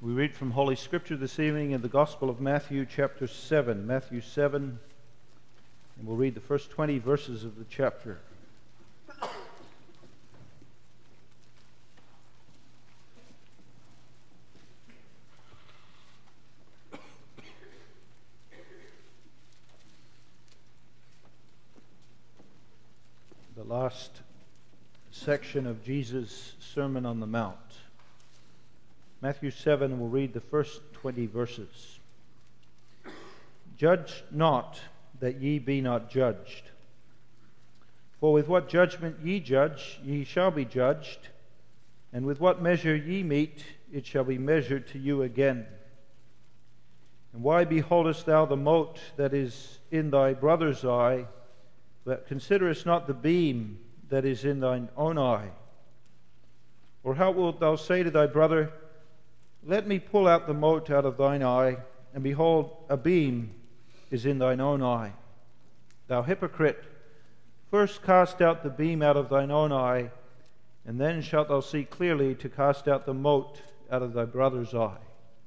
We read from Holy Scripture this evening in the Gospel of Matthew, chapter 7. Matthew 7, and we'll read the first 20 verses of the chapter. The last section of Jesus' Sermon on the Mount. Matthew 7, and we'll read the first 20 verses. Judge not, that ye be not judged. For with what judgment ye judge, ye shall be judged, and with what measure ye mete, it shall be measured to you again. And why beholdest thou the mote that is in thy brother's eye, but considerest not the beam that is in thine own eye? Or how wilt thou say to thy brother, Let me pull out the mote out of thine eye, and behold, a beam is in thine own eye? Thou hypocrite, first cast out the beam out of thine own eye, and then shalt thou see clearly to cast out the mote out of thy brother's eye.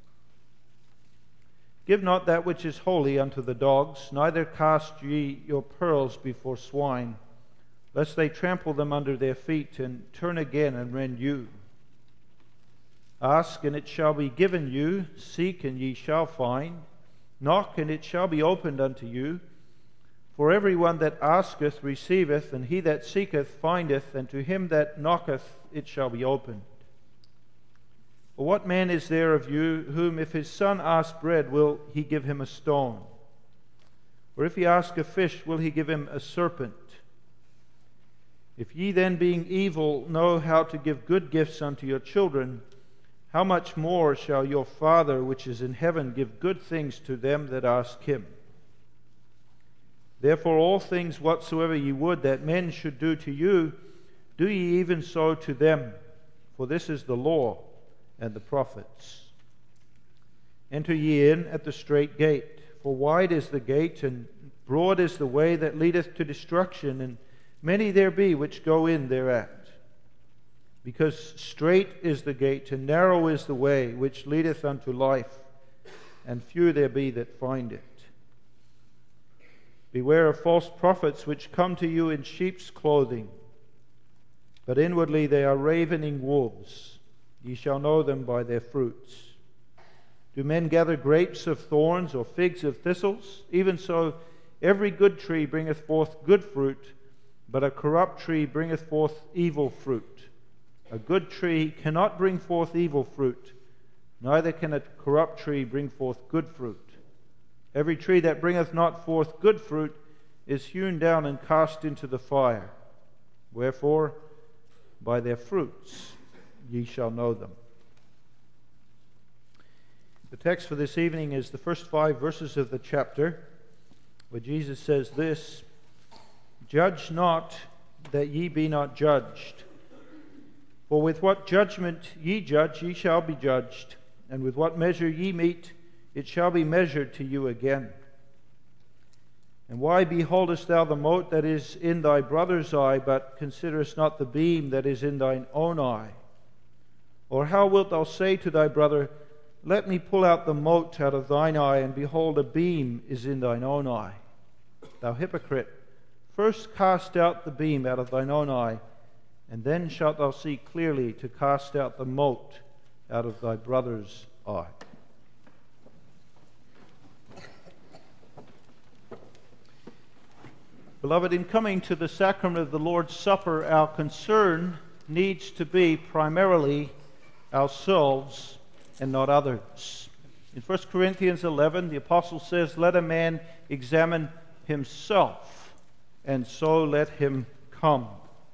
Give not that which is holy unto the dogs, neither cast ye your pearls before swine, lest they trample them under their feet, and turn again and rend you. Ask, and it shall be given you. Seek, and ye shall find. Knock, and it shall be opened unto you. For every one that asketh receiveth, and he that seeketh findeth, and to him that knocketh it shall be opened. For what man is there of you, whom if his son ask bread, will he give him a stone? Or if he ask a fish, will he give him a serpent? If ye then, being evil, know how to give good gifts unto your children, how much more shall your Father which is in heaven give good things to them that ask him? Therefore all things whatsoever ye would that men should do to you, do ye even so to them, for this is the law and the prophets. Enter ye in at the strait gate, for wide is the gate, and broad is the way that leadeth to destruction, and many there be which go in thereat. Because strait is the gate, and narrow is the way which leadeth unto life, and few there be that find it. Beware of false prophets which come to you in sheep's clothing, but inwardly they are ravening wolves. Ye shall know them by their fruits. Do men gather grapes of thorns, or figs of thistles? Even so, every good tree bringeth forth good fruit, but a corrupt tree bringeth forth evil fruit. A good tree cannot bring forth evil fruit, neither can a corrupt tree bring forth good fruit. Every tree that bringeth not forth good fruit is hewn down and cast into the fire. Wherefore, by their fruits ye shall know them. The text for this evening is the first 5 verses of the chapter, where Jesus says this: Judge not, that ye be not judged. For with what judgment ye judge, ye shall be judged, and with what measure ye mete, it shall be measured to you again. And why beholdest thou the mote that is in thy brother's eye, but considerest not the beam that is in thine own eye? Or how wilt thou say to thy brother, Let me pull out the mote out of thine eye, and behold, a beam is in thine own eye? Thou hypocrite, first cast out the beam out of thine own eye, and then shalt thou see clearly to cast out the mote out of thy brother's eye. Beloved, in coming to the sacrament of the Lord's Supper, our concern needs to be primarily ourselves and not others. In 1 Corinthians 11, the apostle says, Let a man examine himself, and so let him come.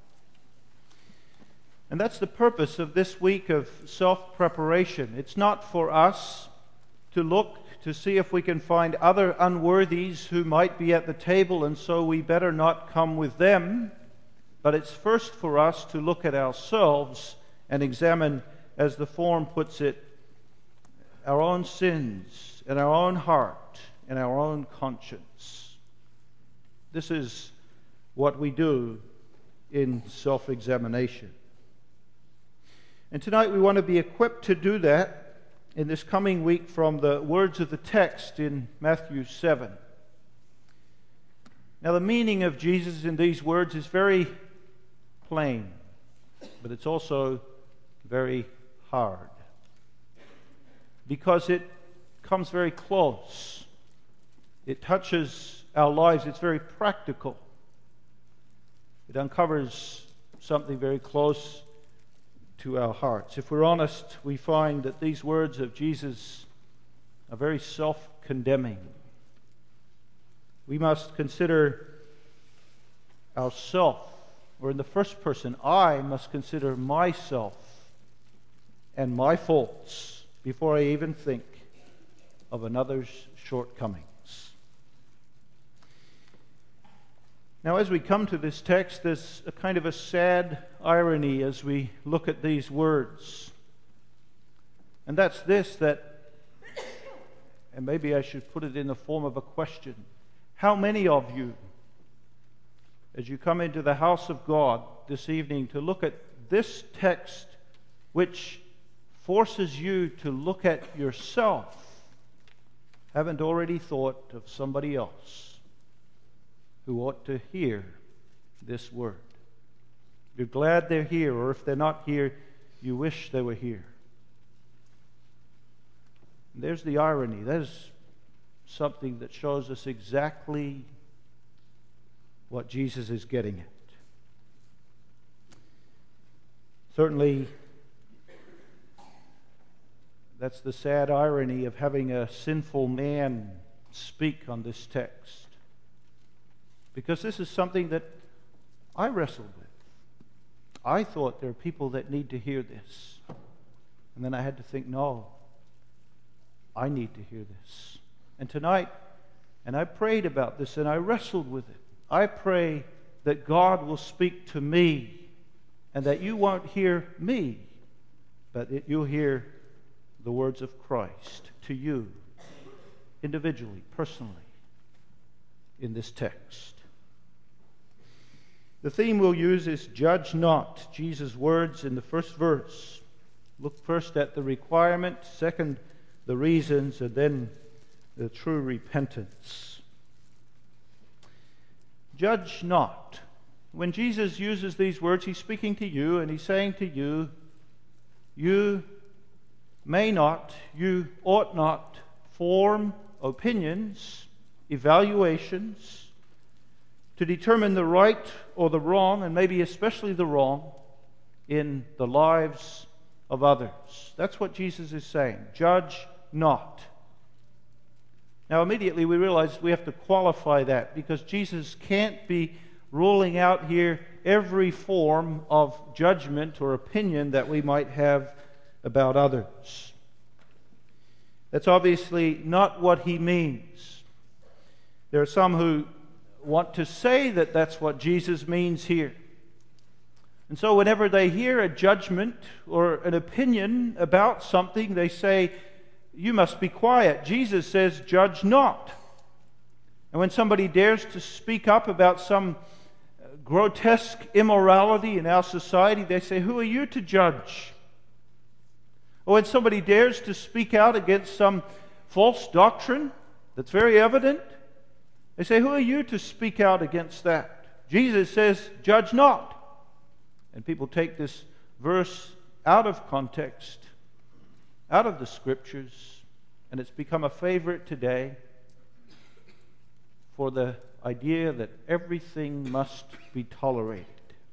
And that's the purpose of this week of self-preparation. It's not for us to look to see if we can find other unworthies who might be at the table, and so we better not come with them. But it's first for us to look at ourselves and examine, as the form puts it, our own sins and our own heart and our own conscience. This is what we do in self-examination. And tonight we want to be equipped to do that in this coming week from the words of the text in Matthew 7. Now, the meaning of Jesus in these words is very plain, but it's also very hard, because it comes very close. It touches our lives. It's very practical. It uncovers something very close to our hearts. If we're honest, we find that these words of Jesus are very self-condemning. We must consider ourself, or in the first person, I must consider myself and my faults before I even think of another's shortcomings. Now, as we come to this text, there's a kind of a sad irony as we look at these words. And that's this, and maybe I should put it in the form of a question. How many of you, as you come into the house of God this evening to look at this text, which forces you to look at yourself, haven't already thought of somebody else who ought to hear this word? You're glad they're here, or if they're not here, you wish they were here. And there's the irony. There's something that shows us exactly what Jesus is getting at. Certainly, that's the sad irony of having a sinful man speak on this text. Because this is something that I wrestled with. I thought there are people that need to hear this. And then I had to think, no, I need to hear this. And tonight, and I prayed about this and I wrestled with it. I pray that God will speak to me and that you won't hear me, but that you'll hear the words of Christ to you, individually, personally, in this text. The theme we'll use is judge not, Jesus' words in the first verse. Look first at the requirement, second, the reasons, and then the true repentance. Judge not. When Jesus uses these words, he's speaking to you, and he's saying to you, you may not, you ought not form opinions, evaluations, to determine the right or the wrong, and maybe especially the wrong, in the lives of others. That's what Jesus is saying. Judge not. Now, immediately we realize we have to qualify that, because Jesus can't be ruling out here every form of judgment or opinion that we might have about others. That's obviously not what he means. There are some who want to say that that's what Jesus means here. And so whenever they hear a judgment or an opinion about something, they say, you must be quiet. Jesus says, judge not. And when somebody dares to speak up about some grotesque immorality in our society, they say, who are you to judge? Or when somebody dares to speak out against some false doctrine that's very evident, they say, who are you to speak out against that? Jesus says, judge not. And people take this verse out of context, out of the Scriptures, and it's become a favorite today for the idea that everything must be tolerated.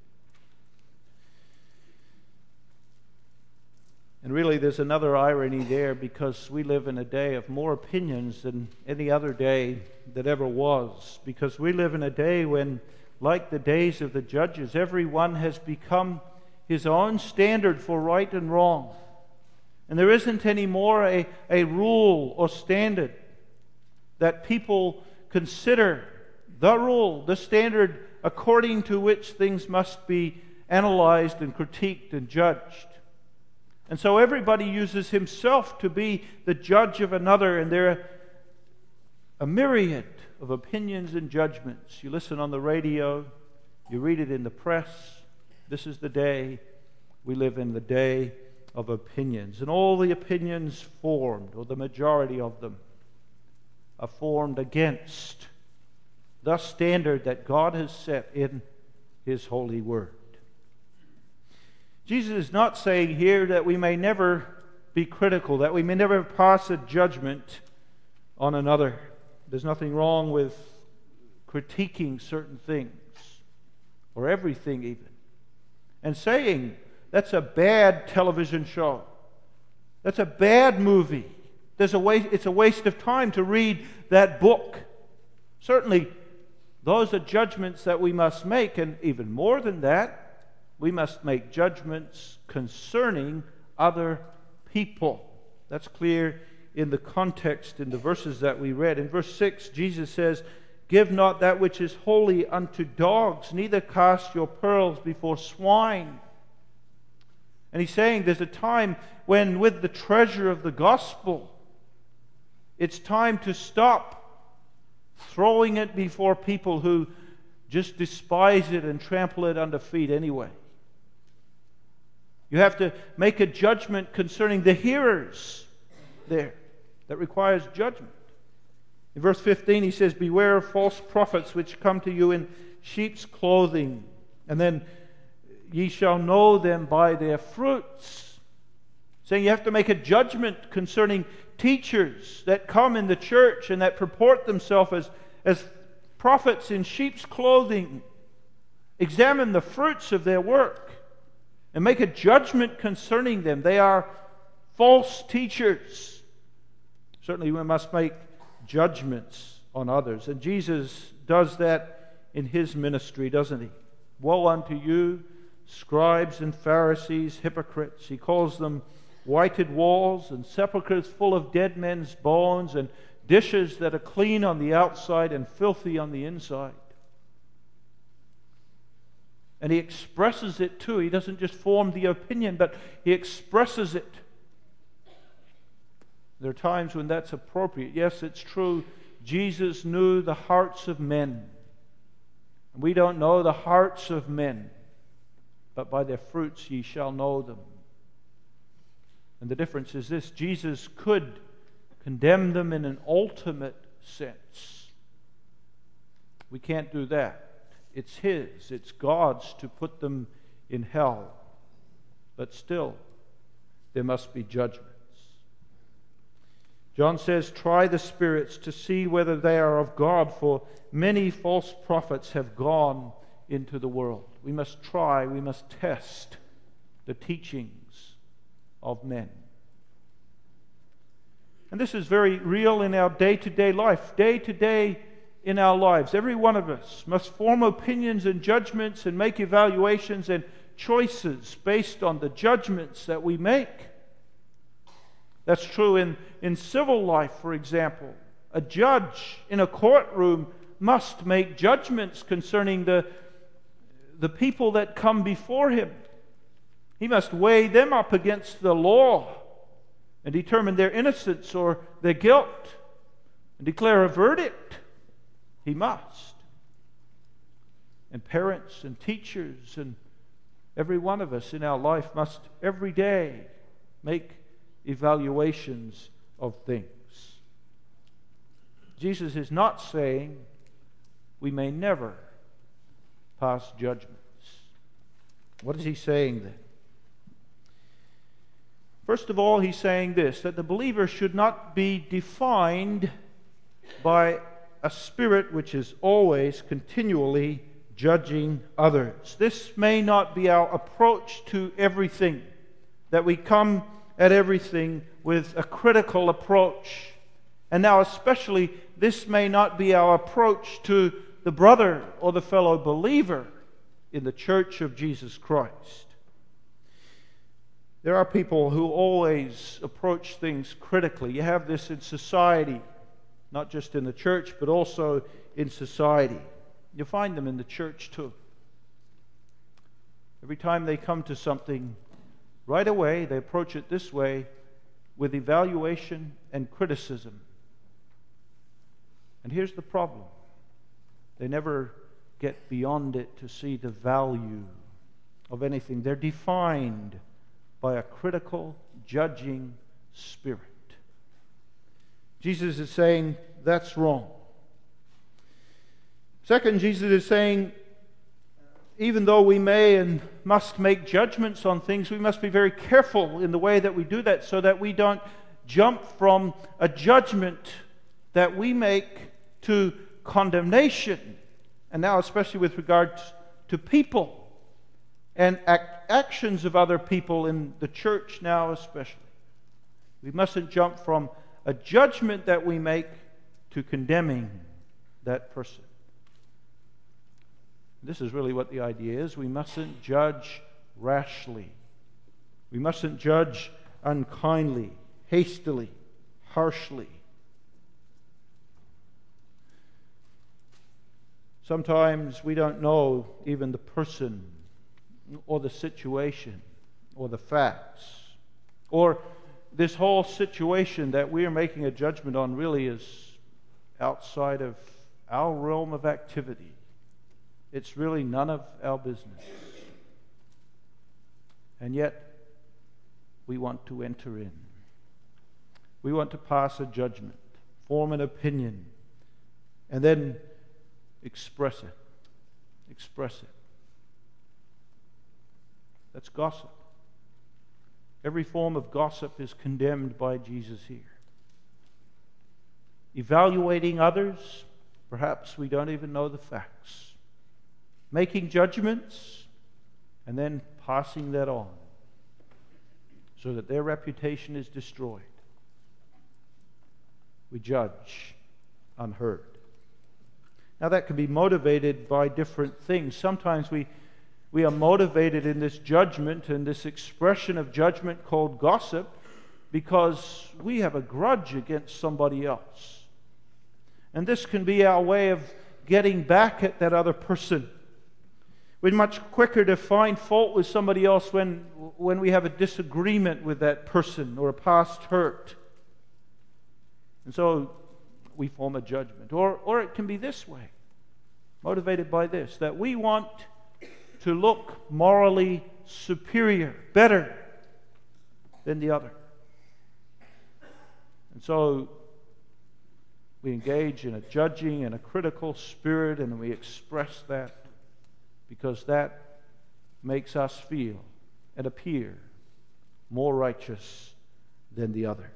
And really, there's another irony there, because we live in a day of more opinions than any other day that ever was. Because we live in a day when, like the days of the judges, everyone has become his own standard for right and wrong. And there isn't anymore a rule or standard that people consider the rule, the standard according to which things must be analyzed and critiqued and judged. And so everybody uses himself to be the judge of another, and there are a myriad of opinions and judgments. You listen on the radio, you read it in the press. This is the day we live in, the day of opinions. And all the opinions formed, or the majority of them, are formed against the standard that God has set in His holy word. Jesus is not saying here that we may never be critical, that we may never pass a judgment on another. There's nothing wrong with critiquing certain things, or everything even, and saying that's a bad television show, that's a bad movie, it's a waste of time to read that book. Certainly, those are judgments that we must make, and even more than that, we must make judgments concerning other people. That's clear in the context in the verses that we read. In verse 6, Jesus says, "Give not that which is holy unto dogs, neither cast your pearls before swine." And He's saying there's a time when, with the treasure of the gospel, it's time to stop throwing it before people who just despise it and trample it under feet anyway. You have to make a judgment concerning the hearers there. That requires judgment. In verse 15 He says, "Beware of false prophets which come to you in sheep's clothing, and then ye shall know them by their fruits." Saying you have to make a judgment concerning teachers that come in the church and that purport themselves as prophets in sheep's clothing. Examine the fruits of their work and make a judgment concerning them. They are false teachers. Certainly we must make judgments on others. And Jesus does that in His ministry, doesn't He? "Woe unto you, scribes and Pharisees, hypocrites." He calls them whited walls and sepulchres full of dead men's bones and dishes that are clean on the outside and filthy on the inside. And He expresses it too. He doesn't just form the opinion, but He expresses it. There are times when that's appropriate. Yes, it's true. Jesus knew the hearts of men. And we don't know the hearts of men, but by their fruits ye shall know them. And the difference is this: Jesus could condemn them in an ultimate sense. We can't do that. It's His, it's God's to put them in hell. But still, there must be judgments. John says, "Try the spirits to see whether they are of God, for many false prophets have gone into the world." We must try, we must test the teachings of men. And this is very real in our day-to-day life, day-to-day in our lives. Every one of us must form opinions and judgments and make evaluations and choices based on the judgments that we make. That's true in civil life, for example. A judge in a courtroom must make judgments concerning the people that come before him. He must weigh them up against the law and determine their innocence or their guilt and declare a verdict. He must. And parents and teachers and every one of us in our life must every day make evaluations of things. Jesus is not saying we may never pass judgments. What is He saying then? First of all, He's saying this, that the believer should not be defined by a spirit which is always continually judging others. This may not be our approach to everything, that we come at everything with a critical approach. And now especially, this may not be our approach to the brother or the fellow believer in the church of Jesus Christ. There are people who always approach things critically. You have this in society, not just in the church, but also in society. You find them in the church too. Every time they come to something, right away they approach it this way, with evaluation and criticism. And here's the problem. They never get beyond it to see the value of anything. They're defined by a critical, judging spirit. Jesus is saying that's wrong. Second, Jesus is saying, even though we may and must make judgments on things, we must be very careful in the way that we do that so that we don't jump from a judgment that we make to condemnation. And now especially with regard to people and actions of other people in the church now especially. We mustn't jump from a judgment that we make to condemning that person. This is really what the idea is. We mustn't judge rashly. We mustn't judge unkindly, hastily, harshly. Sometimes we don't know even the person or the situation or the facts. Or this whole situation that we are making a judgment on really is outside of our realm of activity. It's really none of our business. And yet, we want to enter in. We want to pass a judgment, form an opinion, and then express it. Express it. That's gossip. Every form of gossip is condemned by Jesus here. Evaluating others, perhaps we don't even know the facts. Making judgments and then passing that on so that their reputation is destroyed. We judge unheard. Now that can be motivated by different things. Sometimes we are motivated in this judgment and this expression of judgment called gossip because we have a grudge against somebody else. And this can be our way of getting back at that other person. We're much quicker to find fault with somebody else when we have a disagreement with that person or a past hurt. And so we form a judgment. Or it can be this way, motivated by this, that we want to look morally superior, better than the other. And so we engage in a judging and a critical spirit, and we express that because that makes us feel and appear more righteous than the other.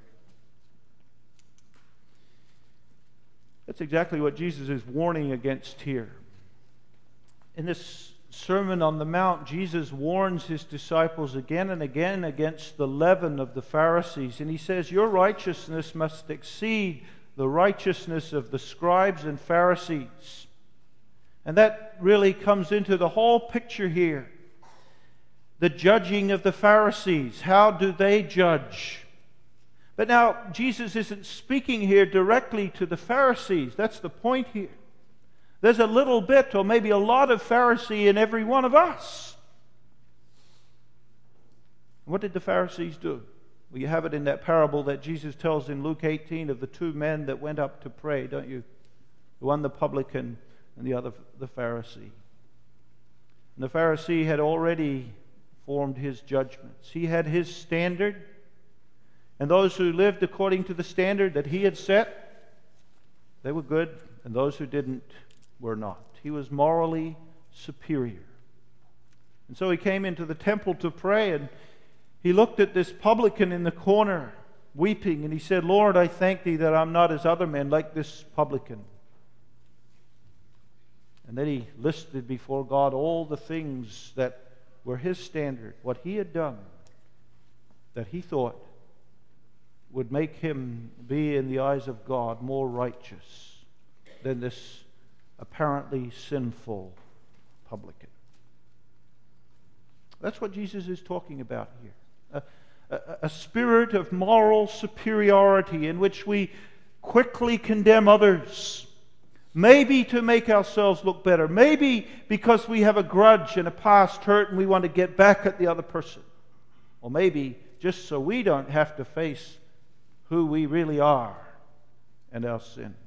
That's exactly what Jesus is warning against here. In this Sermon on the Mount, Jesus warns his disciples again and again against the leaven of the Pharisees. And he says, your righteousness must exceed the righteousness of the scribes and Pharisees. And that really comes into the whole picture here. The judging of the Pharisees. How do they judge? But now, Jesus isn't speaking here directly to the Pharisees. That's the point here. There's a little bit or maybe a lot of Pharisee in every one of us. What did the Pharisees do? Well, you have it in that parable that Jesus tells in Luke 18 of the two men that went up to pray, don't you? The one, the publican, and the other, the Pharisee. And the Pharisee had already formed his judgments. He had his standard. And those who lived according to the standard that he had set, they were good. And those who didn't were not. He was morally superior. And so he came into the temple to pray, and he looked at this publican in the corner, weeping, and he said, Lord, I thank thee that I'm not as other men, like this publican. And then he listed before God all the things that were his standard, what he had done, that he thought would make him be, in the eyes of God, more righteous than this apparently sinful publican. That's what Jesus is talking about here. A spirit of moral superiority in which we quickly condemn others, maybe to make ourselves look better, maybe because we have a grudge and a past hurt and we want to get back at the other person, or maybe just so we don't have to face who we really are and our sin.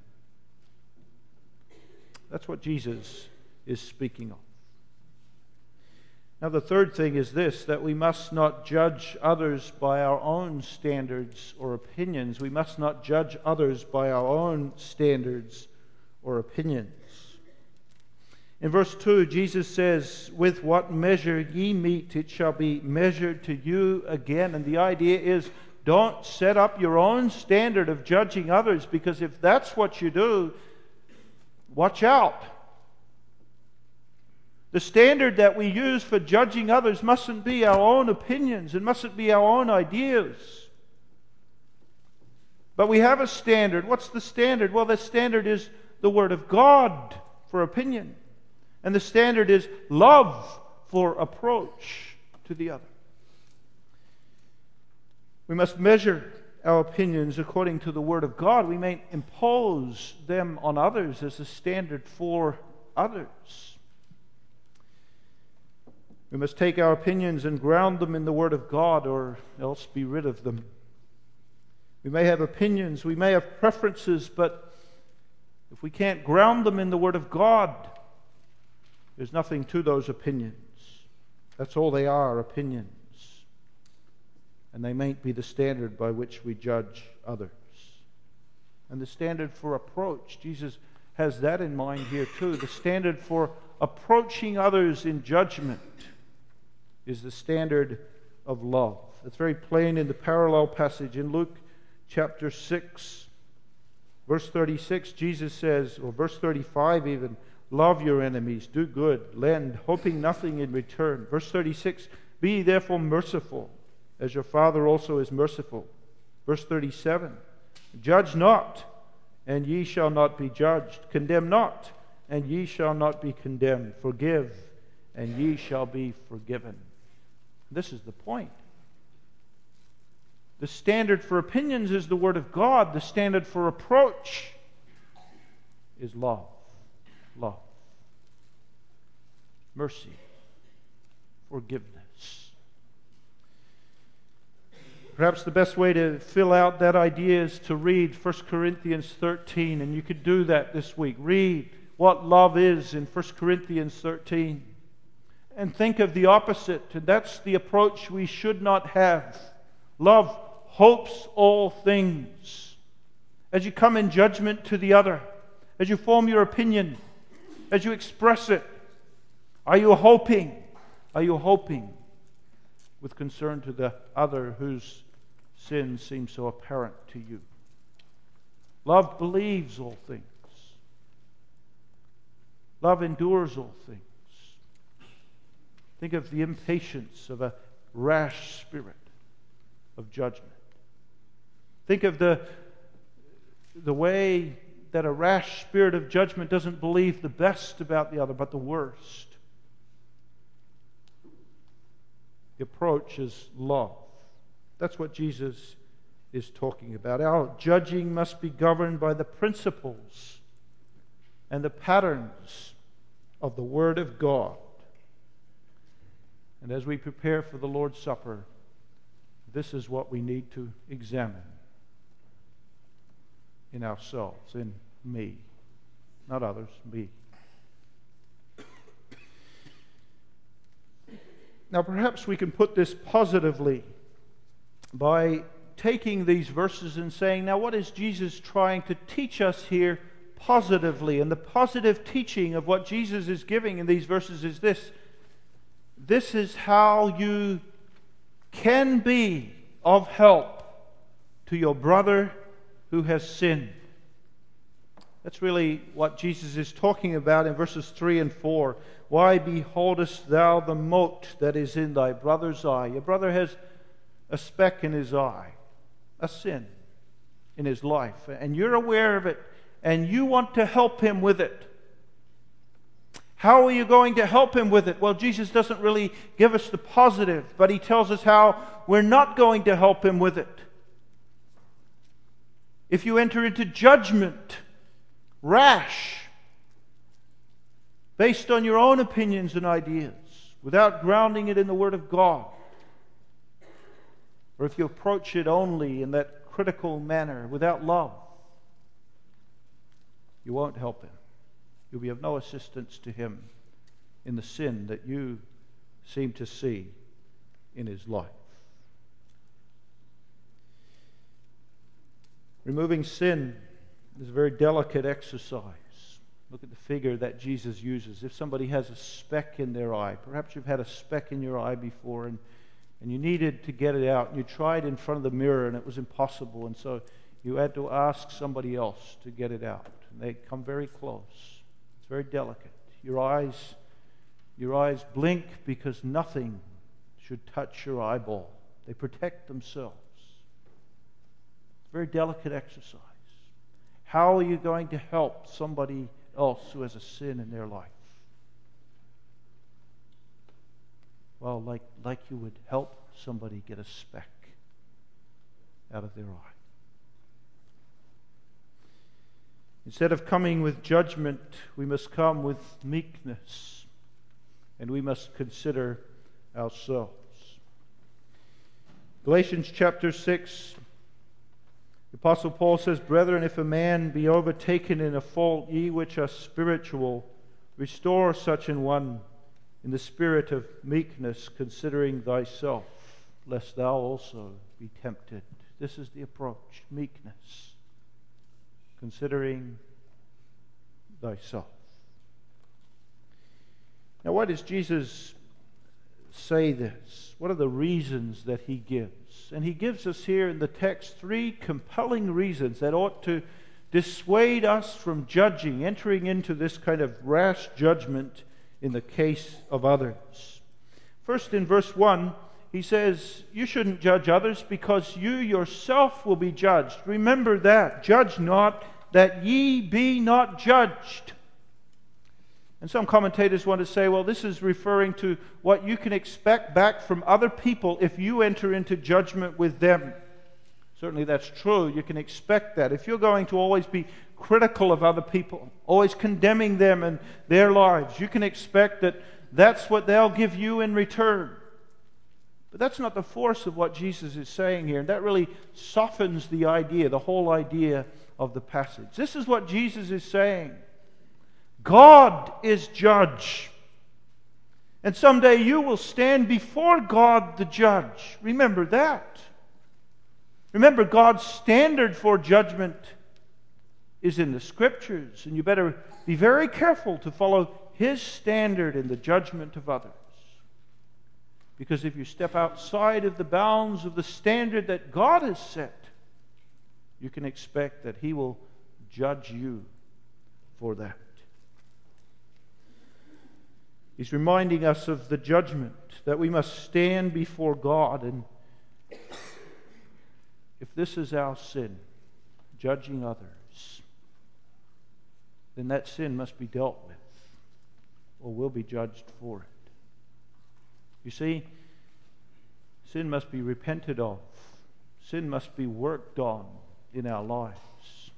That's what Jesus is speaking of. Now, the third thing is this, that we must not judge others by our own standards or opinions. We must not judge others by our own standards or opinions. In verse 2, Jesus says, "With what measure ye mete, it shall be measured to you again." And the idea is, don't set up your own standard of judging others, because if that's what you do, watch out. The standard that we use for judging others mustn't be our own opinions. It mustn't be our own ideas. But we have a standard. What's the standard? Well, the standard is the Word of God for opinion. And the standard is love for approach to the other. We must measure our opinions according to the Word of God. We may impose them on others as a standard for others. We must take our opinions and ground them in the Word of God, or else be rid of them. We may have opinions, we may have preferences, but if we can't ground them in the Word of God, there's nothing to those opinions. That's all they are, opinions. And they mayn't be the standard by which we judge others. And the standard for approach, Jesus has that in mind here too. The standard for approaching others in judgment is the standard of love. It's very plain in the parallel passage in Luke chapter 6, verse 36. Jesus says, or verse 35 even, "Love your enemies, do good, lend, hoping nothing in return." Verse 36, "Be ye therefore merciful, as your Father also is merciful." Verse 37, "Judge not, and ye shall not be judged. Condemn not, and ye shall not be condemned. Forgive, and ye shall be forgiven." This is the point. The standard for opinions is the Word of God. The standard for approach is love. Love. Mercy. Forgiveness. Perhaps the best way to fill out that idea is to read 1 Corinthians 13, and you could do that this week. Read what love is in 1 Corinthians 13. And think of the opposite, and that's the approach we should not have. Love hopes all things. As you come in judgment to the other, as you form your opinion, as you express it, are you hoping? Are you hoping with concern to the other whose sin seems so apparent to you? Love believes all things. Love endures all things. Think of the impatience of a rash spirit of judgment. Think of the way that a rash spirit of judgment doesn't believe the best about the other, but the worst. The approach is love. That's what Jesus is talking about. Our judging must be governed by the principles and the patterns of the Word of God. And as we prepare for the Lord's Supper, this is what we need to examine in ourselves, in me, not others, me. Now, perhaps we can put this positively by taking these verses and saying, now what is Jesus trying to teach us here positively? And the positive teaching of what Jesus is giving in these verses is this. This is how you can be of help to your brother who has sinned. That's really what Jesus is talking about in verses 3 and 4. Why beholdest thou the mote that is in thy brother's eye? Your brother has a speck in his eye, a sin in his life, and you're aware of it, and you want to help him with it. How are you going to help him with it? Well, Jesus doesn't really give us the positive, but he tells us how we're not going to help him with it. If you enter into judgment, rash, based on your own opinions and ideas, without grounding it in the Word of God, or if you approach it only in that critical manner, without love, you won't help him. You'll be of no assistance to him in the sin that you seem to see in his life. Removing sin is a very delicate exercise. Look at the figure that Jesus uses. If somebody has a speck in their eye, perhaps you've had a speck in your eye before and you needed to get it out. And you tried in front of the mirror and it was impossible. And so you had to ask somebody else to get it out. And they come very close. It's very delicate. Your eyes blink because nothing should touch your eyeball. They protect themselves. It's a very delicate exercise. How are you going to help somebody else who has a sin in their life? Well, like you would help somebody get a speck out of their eye. Instead of coming with judgment, we must come with meekness, and we must consider ourselves. Galatians chapter 6, the Apostle Paul says, "Brethren, if a man be overtaken in a fault, ye which are spiritual, restore such an one in the spirit of meekness, considering thyself, lest thou also be tempted." This is the approach, meekness, considering thyself. Now, why does Jesus say this? What are the reasons that he gives? And he gives us here in the text 3 compelling reasons that ought to dissuade us from judging, entering into this kind of rash judgment in the case of others. First, in verse 1, he says, you shouldn't judge others because you yourself will be judged. Remember that. Judge not, that ye be not judged. And some commentators want to say, well, this is referring to what you can expect back from other people if you enter into judgment with them. Certainly that's true. You can expect that. If you're going to always be critical of other people, always condemning them and their lives, you can expect that that's what they'll give you in return. But that's not the force of what Jesus is saying here. And that really softens the idea, the whole idea of the passage. This is what Jesus is saying. God is judge. And someday you will stand before God the judge. Remember that. Remember, God's standard for judgment is in the Scriptures. And you better be very careful to follow His standard in the judgment of others. Because if you step outside of the bounds of the standard that God has set, you can expect that He will judge you for that. He's reminding us of the judgment, that we must stand before God. And if this is our sin, judging others, then that sin must be dealt with, or we'll be judged for it. You see, sin must be repented of. Sin must be worked on in our lives.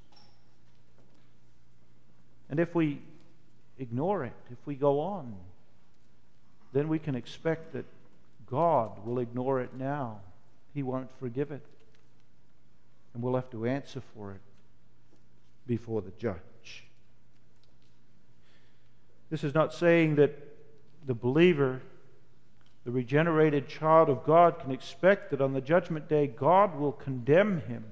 And if we ignore it, if we go on, then we can expect that God will ignore it now. He won't forgive it. And we'll have to answer for it before the judge. This is not saying that the believer, the regenerated child of God, can expect that on the judgment day God will condemn him.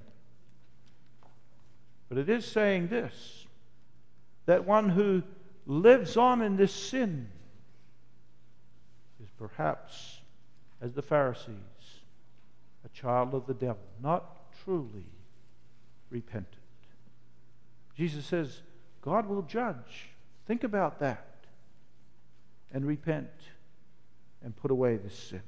But it is saying this, that one who lives on in this sin is perhaps, as the Pharisees, a child of the devil, not truly repentant. Jesus says, God will judge. Think about that. And repent and put away this sin.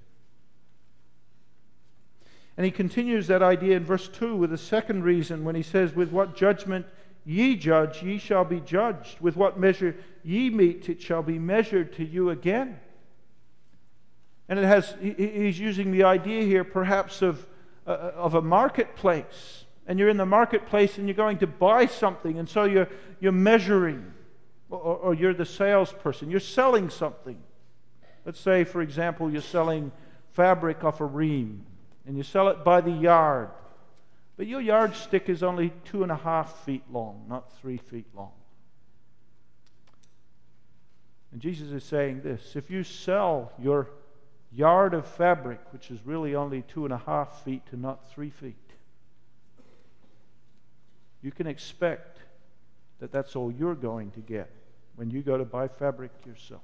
And he continues that idea in verse 2 with a second reason when he says, with what judgment ye judge, ye shall be judged. With what measure ye mete, it shall be measured to you again. And he's using the idea here perhaps of a marketplace. And you're in the marketplace and you're going to buy something. And so you're measuring. Or you're the salesperson. You're selling something. Let's say, for example, you're selling fabric off a ream. And you sell it by the yard. But your yardstick is only 2.5 feet long, not 3 feet long. And Jesus is saying this. If you sell your yard of fabric, which is really only 2.5 feet to not 3 feet, you can expect that that's all you're going to get when you go to buy fabric yourself.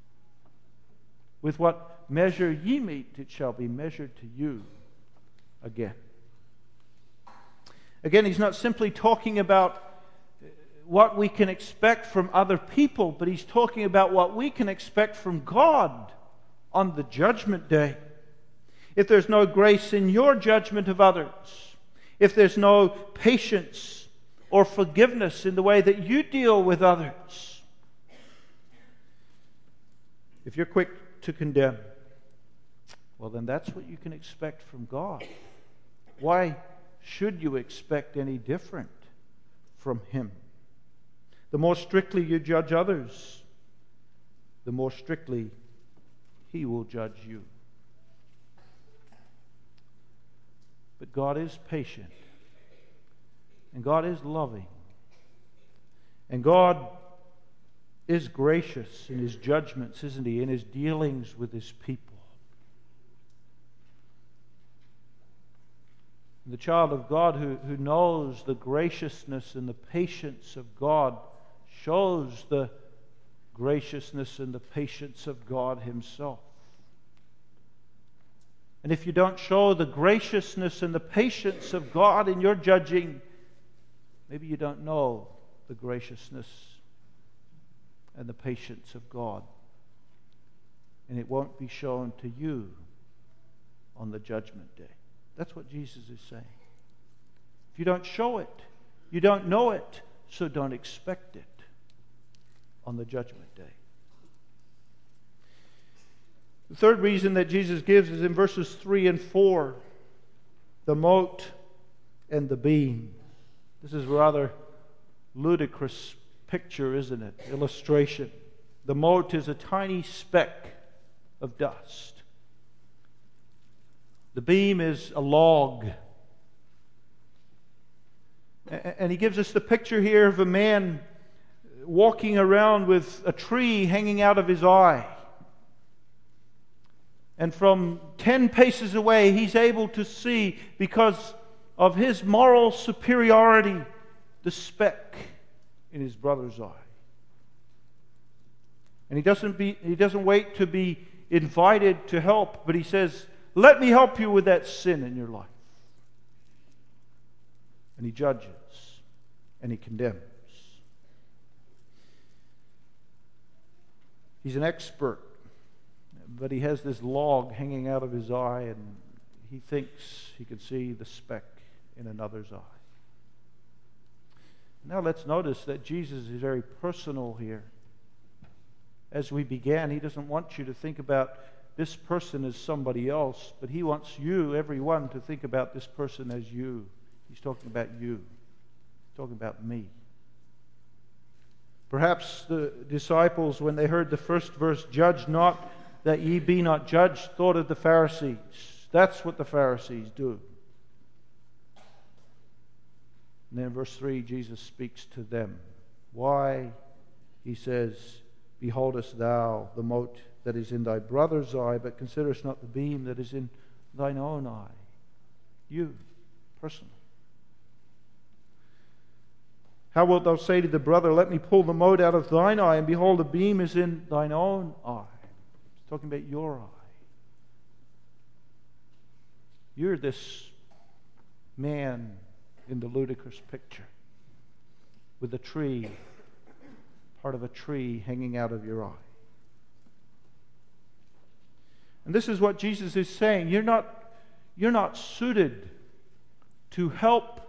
With what measure ye mete, it shall be measured to you again. Again, he's not simply talking about what we can expect from other people, but he's talking about what we can expect from God on the judgment day. If there's no grace in your judgment of others, if there's no patience or forgiveness in the way that you deal with others, if you're quick to condemn, well, then that's what you can expect from God. Why should you expect any different from Him? The more strictly you judge others, the more strictly He will judge you. But God is patient, and God is loving, and God is gracious in His judgments, isn't He, in His dealings with His people. And the child of God who knows the graciousness and the patience of God shows the graciousness and the patience of God Himself. And if you don't show the graciousness and the patience of God in your judging, maybe you don't know the graciousness and the patience of God. And it won't be shown to you on the judgment day. That's what Jesus is saying. If you don't show it, you don't know it, so don't expect it on the judgment day. The third reason that Jesus gives is in verses 3 and 4, the mote and the beam. This is a rather ludicrous picture, isn't it? Illustration. The mote is a tiny speck of dust. The beam is a log. And he gives us the picture here of a man walking around with a tree hanging out of his eye. And from 10 paces away, he's able to see, because of his moral superiority, the speck in his brother's eye. And he doesn't wait to be invited to help, but he says, "Let me help you with that sin in your life." And he judges and he condemns. He's an expert, but he has this log hanging out of his eye, and he thinks he can see the speck in another's eye. Now let's notice that Jesus is very personal here. As we began, He doesn't want you to think about this person as somebody else, but He wants you, everyone, to think about this person as you. He's talking about you. He's talking about me. Perhaps the disciples, when they heard the first verse, "Judge not that ye be not judged," thought of the Pharisees. That's what the Pharisees do. And then in verse 3, Jesus speaks to them. Why? He says, "Beholdest thou the mote that is in thy brother's eye, but considerest not the beam that is in thine own eye?" You, personally. "How wilt thou say to the brother, Let me pull the mote out of thine eye, and behold, the beam is in thine own eye?" He's talking about your eye. You're this man in the ludicrous picture with a tree, part of a tree hanging out of your eye. And this is what Jesus is saying. You're not suited to help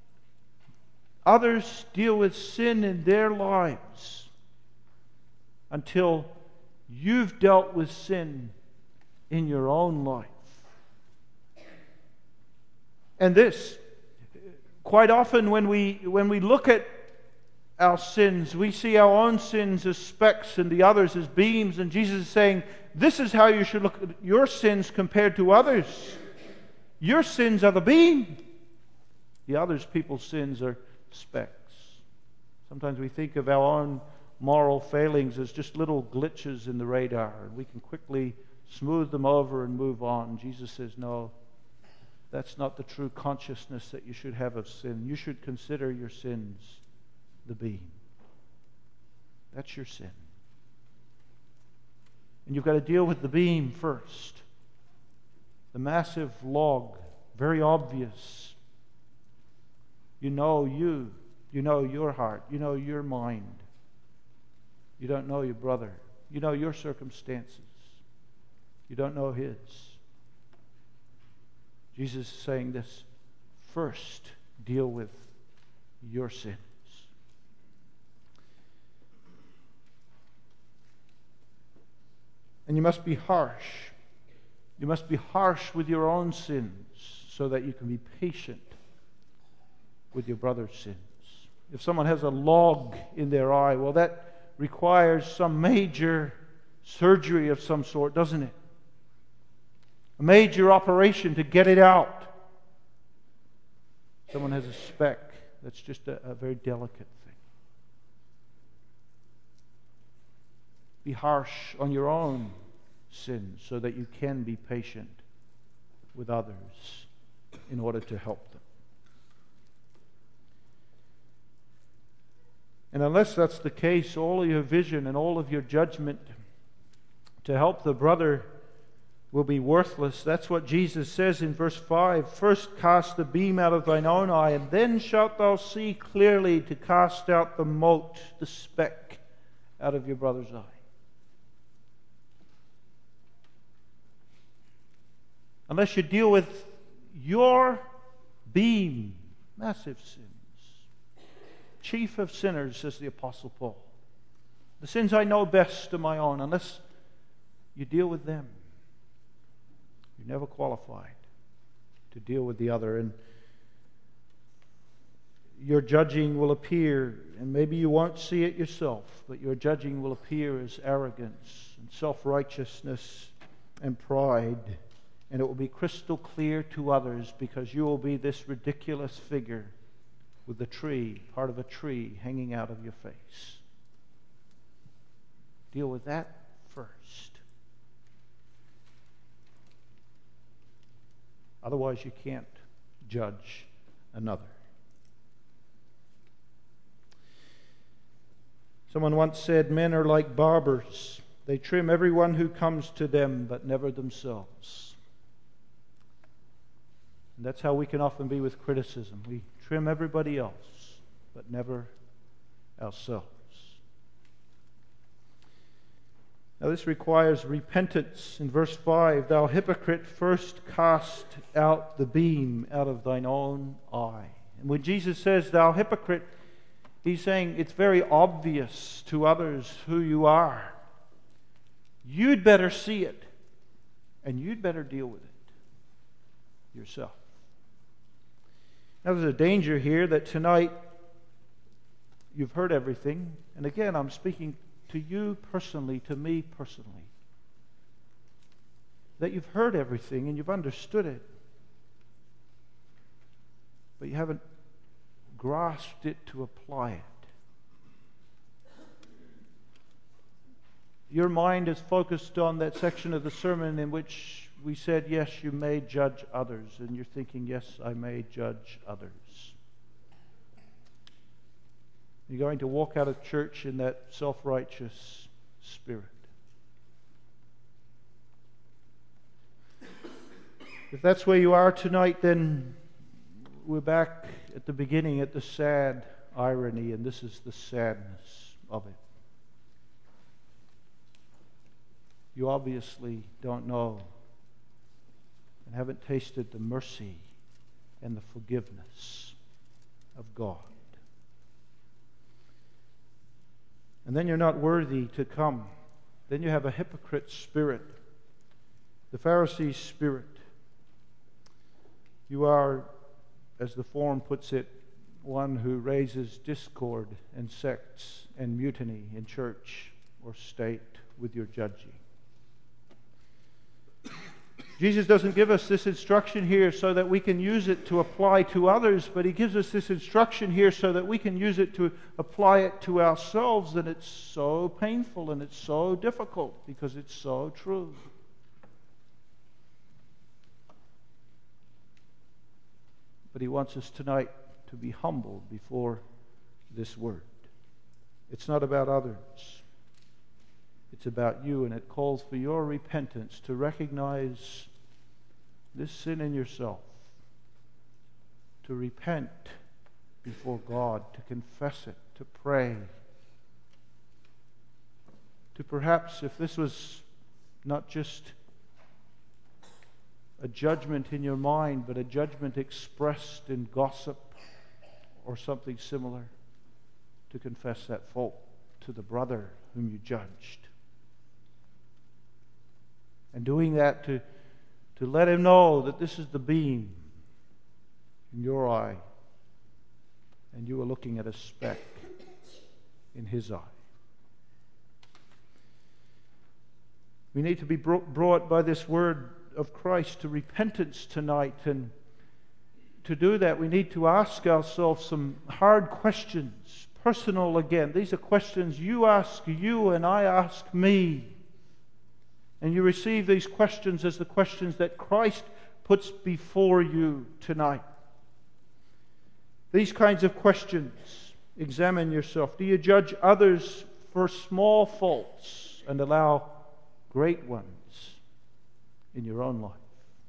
others deal with sin in their lives until you've dealt with sin in your own life. And this, quite often when we look at our sins, we see our own sins as specks and the others as beams. And Jesus is saying, this is how you should look at your sins compared to others. Your sins are the beam. The others people's sins are specks. Sometimes we think of our own moral failings as just little glitches in the radar, and we can quickly smooth them over and move on. Jesus says, no, that's not the true consciousness that you should have of sin. You should consider your sins the beam. That's your sin. And you've got to deal with the beam first. The massive log, very obvious. You know your heart, you know your mind. You don't know your brother. You know your circumstances. You don't know his. Jesus is saying this. First, deal with your sins. And you must be harsh. You must be harsh with your own sins so that you can be patient with your brother's sins. If someone has a log in their eye, well, that requires some major surgery of some sort, doesn't it? A major operation to get it out. Someone has a speck. That's just a very delicate thing. Be harsh on your own sins so that you can be patient with others in order to help them. And unless that's the case, all of your vision and all of your judgment to help the brother will be worthless. That's what Jesus says in verse 5. First cast the beam out of thine own eye, and then shalt thou see clearly to cast out the mote, the speck, out of your brother's eye. Unless you deal with your beam, massive sins. Chief of sinners, says the Apostle Paul. The sins I know best are my own. Unless you deal with them, you're never qualified to deal with the other. And your judging will appear, and maybe you won't see it yourself, but your judging will appear as arrogance and self-righteousness and pride. And it will be crystal clear to others because you will be this ridiculous figure with a tree, part of a tree, hanging out of your face. Deal with that first. Otherwise, you can't judge another. Someone once said, men are like barbers. They trim everyone who comes to them, but never themselves. And that's how we can often be with criticism. We trim everybody else, but never ourselves. Now this requires repentance. In verse 5, thou hypocrite, first cast out the beam out of thine own eye. And when Jesus says, thou hypocrite, he's saying it's very obvious to others who you are. You'd better see it, and you'd better deal with it yourself. Now there's a danger here that tonight you've heard everything. And again, I'm speaking to you personally, to me personally. That you've heard everything and you've understood it. But you haven't grasped it to apply it. Your mind is focused on that section of the sermon in which we said, yes, you may judge others. And you're thinking, yes, I may judge others. You're going to walk out of church in that self-righteous spirit. If that's where you are tonight, then we're back at the beginning at the sad irony, and this is the sadness of it. You obviously don't know and haven't tasted the mercy and the forgiveness of God. And then you're not worthy to come. Then you have a hypocrite spirit, the Pharisee spirit. You are, as the form puts it, one who raises discord and sects and mutiny in church or state with your judging. Jesus doesn't give us this instruction here so that we can use it to apply to others, but he gives us this instruction here so that we can use it to apply it to ourselves, and it's so painful and it's so difficult because it's so true. But He wants us tonight to be humble before this Word. It's not about others. It's about you, and it calls for your repentance to recognize this sin in yourself, to repent before God, to confess it, to pray, to perhaps, if this was not just a judgment in your mind, but a judgment expressed in gossip or something similar, to confess that fault to the brother whom you judged. And doing that to let him know that this is the beam in your eye, and you are looking at a speck in his eye. We need to be brought by this word of Christ to repentance tonight, and to do that we need to ask ourselves some hard questions, personal again. These are questions you ask you and I ask me. And you receive these questions as the questions that Christ puts before you tonight. These kinds of questions, examine yourself. Do you judge others for small faults and allow great ones in your own life?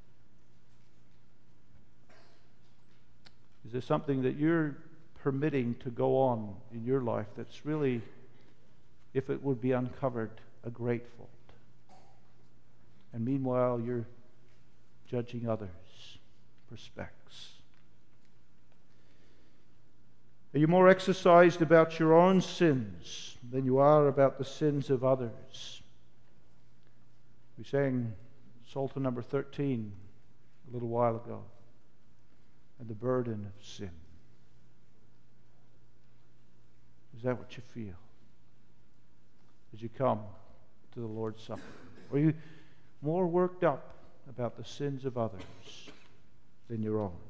Is there something that you're permitting to go on in your life that's really, if it would be uncovered, a great fault? And meanwhile, you're judging others for specks. Are you more exercised about your own sins than you are about the sins of others? We sang Psalter number 13 a little while ago, and the burden of sin. Is that what you feel as you come to the Lord's Supper? Or are you more worked up about the sins of others than your own?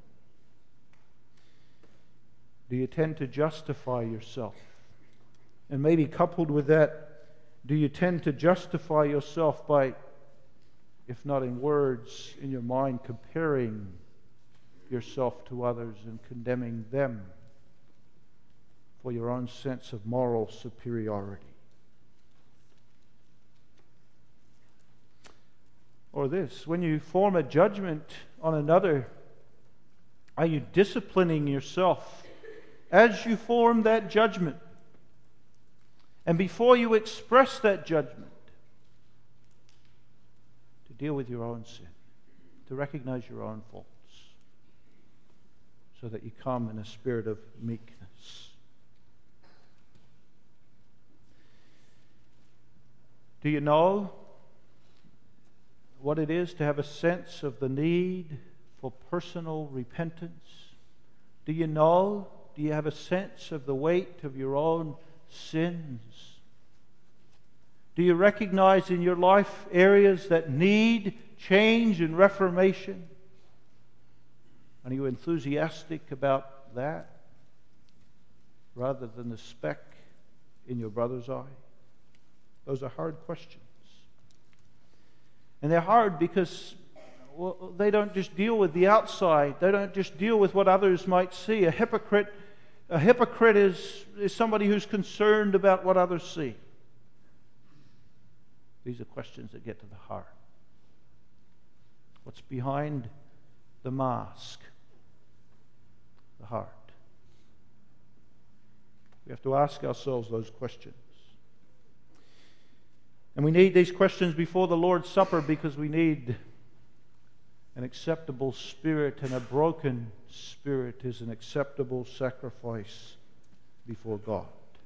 Do you tend to justify yourself? And maybe coupled with that, do you tend to justify yourself by, if not in words, in your mind, comparing yourself to others and condemning them for your own sense of moral superiority? Or this, when you form a judgment on another, are you disciplining yourself as you form that judgment? And before you express that judgment, to deal with your own sin, to recognize your own faults, so that you come in a spirit of meekness. Do you know what it is to have a sense of the need for personal repentance? Do you know? Do you have a sense of the weight of your own sins? Do you recognize in your life areas that need change and reformation? Are you enthusiastic about that rather than the speck in your brother's eye? Those are hard questions. And they're hard because they don't just deal with the outside. They don't just deal with what others might see. A hypocrite is somebody who's concerned about what others see. These are questions that get to the heart. What's behind the mask? The heart. We have to ask ourselves those questions. And we need these questions before the Lord's Supper because we need an acceptable spirit, and a broken spirit is an acceptable sacrifice before God.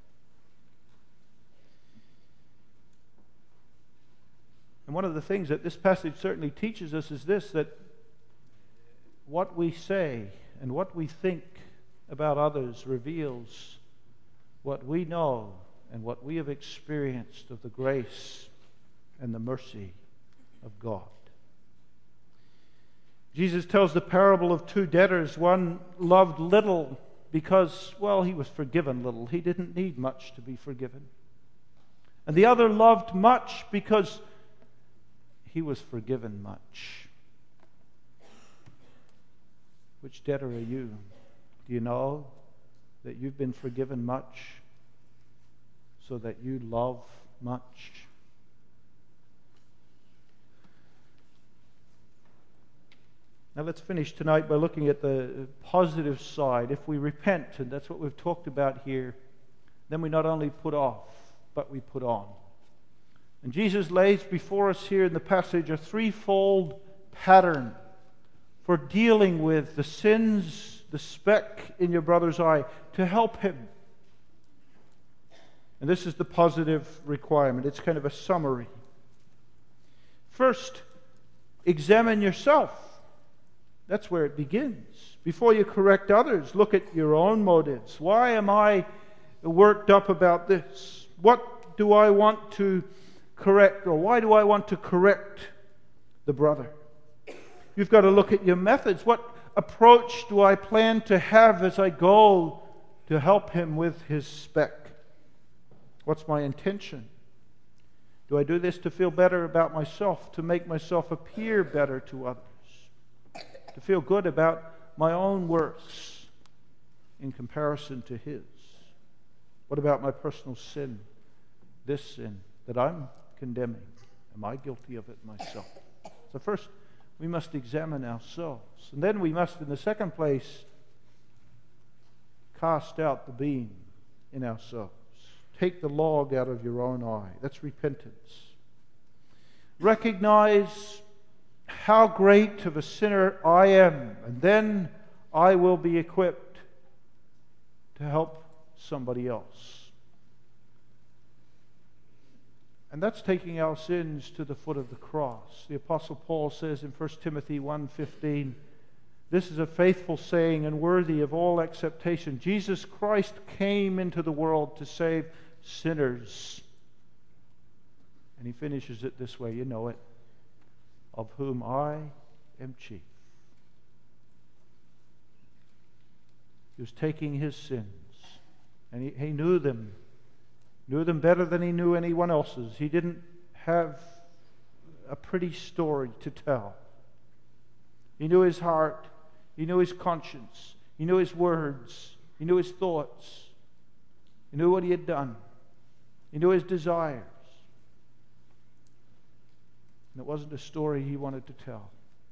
And one of the things that this passage certainly teaches us is this, that what we say and what we think about others reveals what we know and what we have experienced of the grace and the mercy of God. Jesus tells the parable of two debtors. One loved little because, well, he was forgiven little. He didn't need much to be forgiven. And the other loved much because he was forgiven much. Which debtor are you? Do you know that you've been forgiven much, so that you love much? Now let's finish tonight by looking at the positive side. If we repent, and that's what we've talked about here, then we not only put off, but we put on. And Jesus lays before us here in the passage a threefold pattern for dealing with the sins, the speck in your brother's eye, to help him. And this is the positive requirement. It's kind of a summary. First, examine yourself. That's where it begins. Before you correct others, look at your own motives. Why am I worked up about this? What do I want to correct, or why do I want to correct the brother? You've got to look at your methods. What approach do I plan to have as I go to help him with his speck? What's my intention? Do I do this to feel better about myself, to make myself appear better to others, to feel good about my own works in comparison to his? What about my personal sin, this sin that I'm condemning? Am I guilty of it myself? So first, we must examine ourselves. And then we must, in the second place, cast out the beam in ourselves. Take the log out of your own eye. That's repentance. Recognize how great of a sinner I am, and then I will be equipped to help somebody else. And that's taking our sins to the foot of the cross. The Apostle Paul says in 1 Timothy 1:15, this is a faithful saying and worthy of all acceptation. Jesus Christ came into the world to save sinners. And he finishes it this way, you know it, of whom I am chief. He was taking his sins, and he knew them better than he knew anyone else's. He didn't have a pretty story to tell. He knew his heart. He knew his conscience. He knew his words. He knew his thoughts. He knew what he had done. He knew his desires. And it wasn't a story he wanted to tell.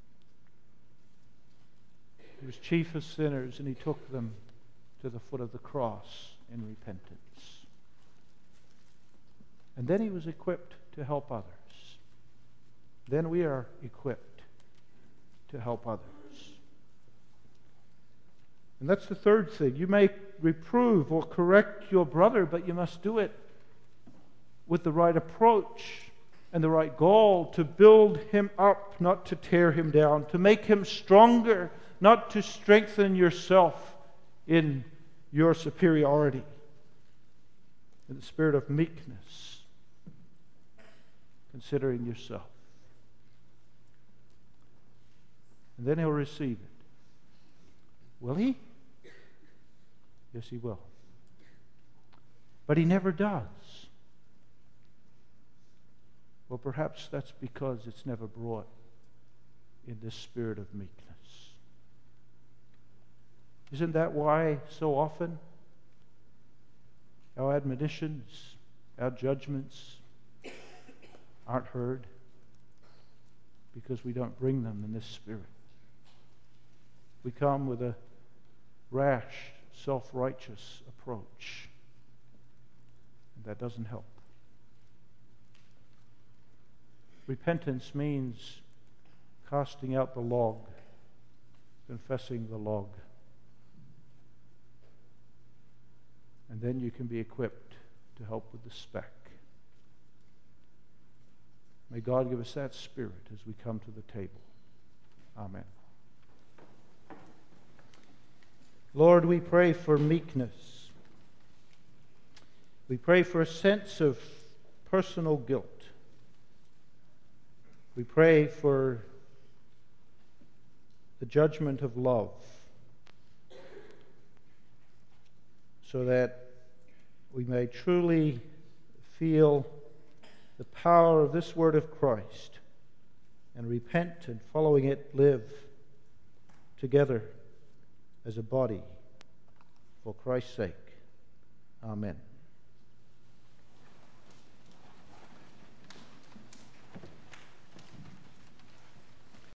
He was chief of sinners, and he took them to the foot of the cross in repentance. And then he was equipped to help others. Then we are equipped to help others. And that's the third thing. You may reprove or correct your brother, but you must do it with the right approach and the right goal, to build him up, not to tear him down, to make him stronger, not to strengthen yourself in your superiority. In the spirit of meekness, considering yourself. And then he'll receive it. Will he? Yes, he will. But he never does. Well, perhaps that's because it's never brought in this spirit of meekness. Isn't that why so often our admonitions, our judgments aren't heard? Because we don't bring them in this spirit. We come with a rash, self-righteous approach. And that doesn't help. Repentance means casting out the log, confessing the log. And then you can be equipped to help with the speck. May God give us that spirit as we come to the table. Amen. Lord, we pray for meekness. We pray for a sense of personal guilt. We pray for the judgment of love, so that we may truly feel the power of this word of Christ and repent, and following it live together as a body for Christ's sake. Amen.